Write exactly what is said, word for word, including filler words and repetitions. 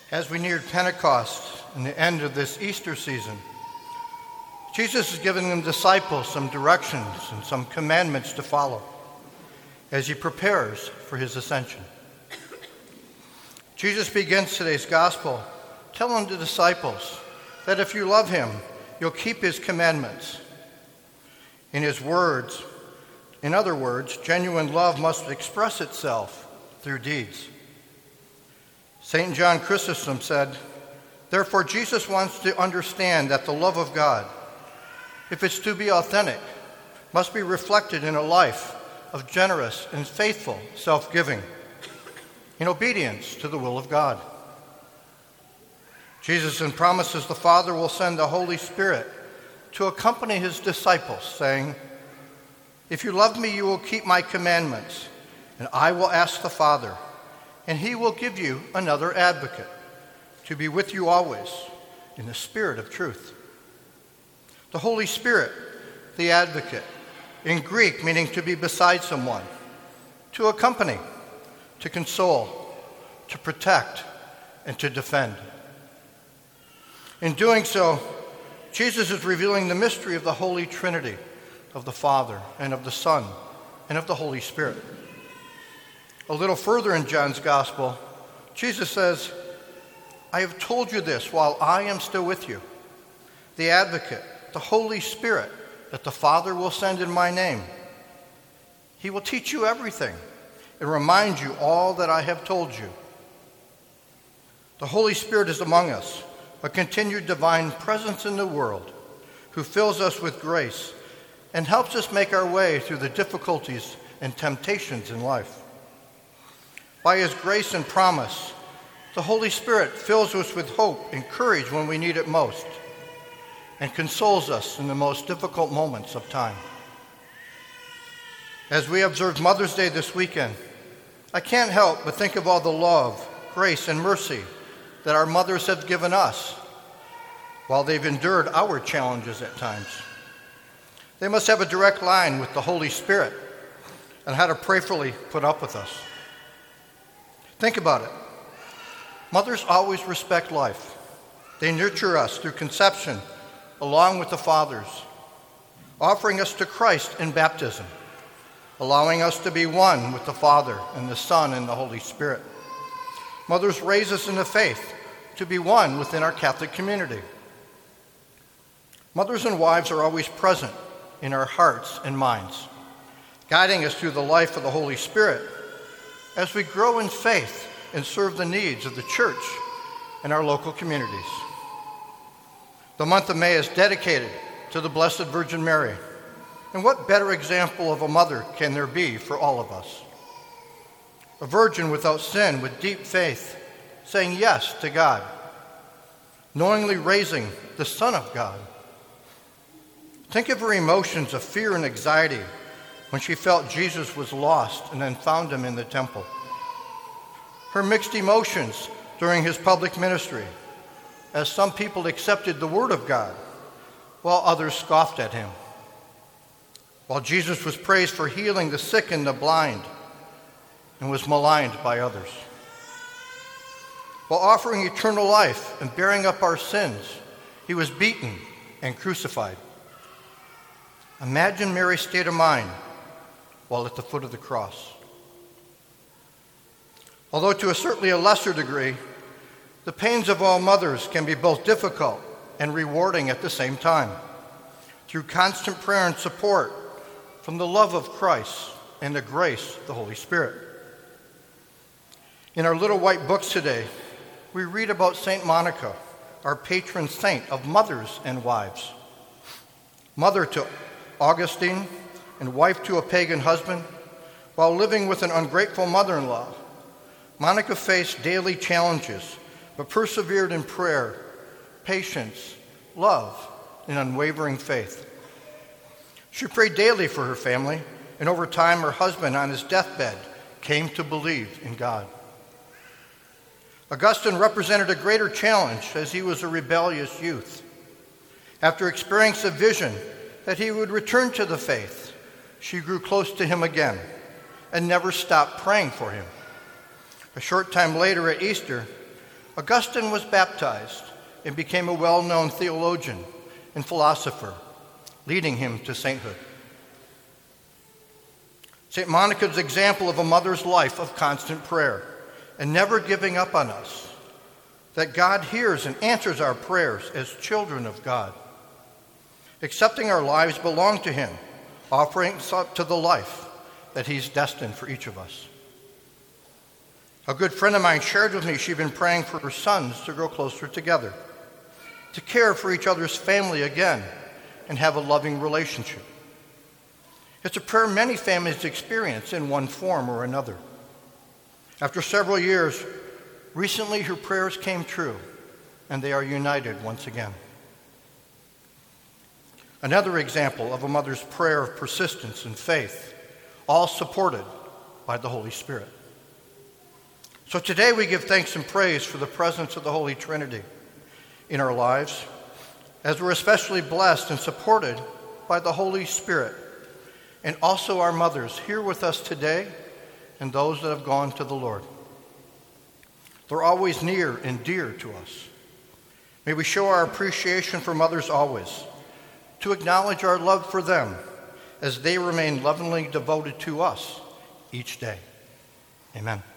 As we neared Pentecost and the end of this Easter season, Jesus is giving them disciples some directions and some commandments to follow as he prepares for his ascension. Jesus begins today's gospel telling the disciples that if you love him, you'll keep his commandments. In his words, in other words, genuine love must express itself through deeds. Saint John Chrysostom said, "Therefore Jesus wants to understand that the love of God, if it's to be authentic, must be reflected in a life of generous and faithful self-giving, in obedience to the will of God." Jesus then promises the Father will send the Holy Spirit to accompany his disciples, saying, "If you love me, you will keep my commandments, and I will ask the Father, and he will give you another advocate to be with you always in the Spirit of truth." The Holy Spirit, the advocate, in Greek meaning to be beside someone, to accompany, to console, to protect, and to defend. In doing so, Jesus is revealing the mystery of the Holy Trinity, of the Father and of the Son and of the Holy Spirit. A little further in John's Gospel, Jesus says, "I have told you this while I am still with you. The advocate, the Holy Spirit, that the Father will send in my name. He will teach you everything and remind you all that I have told you." The Holy Spirit is among us, a continued divine presence in the world, who fills us with grace and helps us make our way through the difficulties and temptations in life. By his grace and promise, the Holy Spirit fills us with hope and courage when we need it most, and consoles us in the most difficult moments of time. As we observe Mother's Day this weekend, I can't help but think of all the love, grace, and mercy that our mothers have given us while they've endured our challenges at times. They must have a direct line with the Holy Spirit on how to prayerfully put up with us. Think about it. Mothers always respect life. They nurture us through conception along with the fathers, offering us to Christ in baptism, allowing us to be one with the Father and the Son and the Holy Spirit. Mothers raise us in the faith to be one within our Catholic community. Mothers and wives are always present in our hearts and minds, guiding us through the life of the Holy Spirit as we grow in faith and serve the needs of the church and our local communities. The month of May is dedicated to the Blessed Virgin Mary, and what better example of a mother can there be for all of us? A virgin without sin with deep faith, saying yes to God, knowingly raising the Son of God. Think of her emotions of fear and anxiety when she felt Jesus was lost and then found him in the temple. Her mixed emotions during his public ministry, as some people accepted the word of God, while others scoffed at him. While Jesus was praised for healing the sick and the blind, and was maligned by others. While offering eternal life and bearing up our sins, he was beaten and crucified. Imagine Mary's state of mind while at the foot of the cross. Although to a certainly a lesser degree, the pains of all mothers can be both difficult and rewarding at the same time, through constant prayer and support from the love of Christ and the grace of the Holy Spirit. In our little white books today, we read about Saint Monica, our patron saint of mothers and wives. Mother to Augustine and wife to a pagan husband, while living with an ungrateful mother-in-law, Monica faced daily challenges, but persevered in prayer, patience, love, and unwavering faith. She prayed daily for her family, and over time her husband on his deathbed came to believe in God. Augustine represented a greater challenge as he was a rebellious youth. After experiencing a vision that he would return to the faith, she grew close to him again and never stopped praying for him. A short time later at Easter, Augustine was baptized and became a well-known theologian and philosopher, leading him to sainthood. Saint Monica's example of a mother's life of constant prayer and never giving up on us, that God hears and answers our prayers as children of God. Accepting our lives belong to him, offering us up to the life that he's destined for each of us. A good friend of mine shared with me she'd been praying for her sons to grow closer together, to care for each other's family again, and have a loving relationship. It's a prayer many families experience in one form or another. After several years, recently her prayers came true, and they are united once again. Another example of a mother's prayer of persistence and faith, all supported by the Holy Spirit. So today we give thanks and praise for the presence of the Holy Trinity in our lives, as we're especially blessed and supported by the Holy Spirit, and also our mothers here with us today and those that have gone to the Lord. They're always near and dear to us. May we show our appreciation for mothers always, to acknowledge our love for them as they remain lovingly devoted to us each day. Amen.